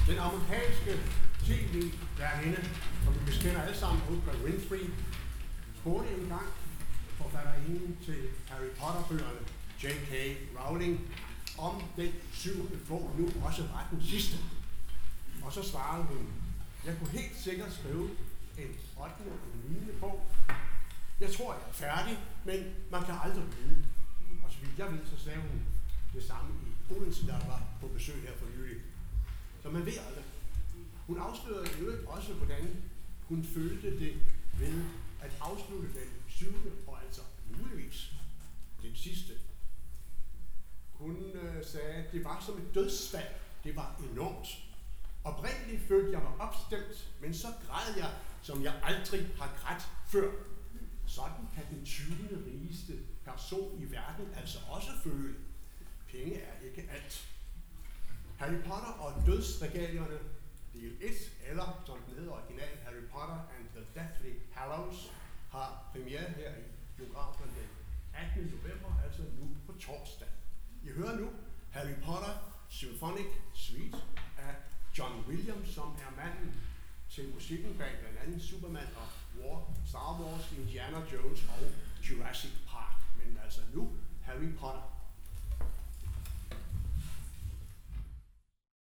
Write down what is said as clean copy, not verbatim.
Den amerikanske tv-værtinde, som vi kender alle sammen, Oprah Winfrey, spurgte en gang forfatterinden til Harry Potter-bøgerne, J.K. Rowling, om den 7. bog nu også var den sidste. Og så svarede hun, jeg kunne helt sikkert skrive en 8. og 9. bog. Jeg tror, jeg er færdig, men man kan aldrig vide. Og så vidt jeg ved, så sagde hun det samme i Odense, der var på besøg her for nylig. Så man ved aldrig. Hun afslørede i øvrigt også, hvordan hun følte det ved at afslutte den 7. og altså muligvis den sidste. Hun sagde, at det var som et dødsfald. Det var enormt. Oprindeligt følte jeg mig opstemt, men så græd jeg, som jeg aldrig har grædt før. Sådan kan den 20. rigeste person i verden altså også føle. Penge er ikke alt. Harry Potter og dødsregalierne, del 1, eller som den hedder originalt, Harry Potter and the Deathly Hallows, har premiere her i biograferne den 18. november, altså nu på torsdag. I hører nu Harry Potter Symphonic Suite af John Williams, som er manden til musikken bag blandt andet Superman og Star Wars, Indiana Jones og Jurassic Park. Men altså nu Harry Potter.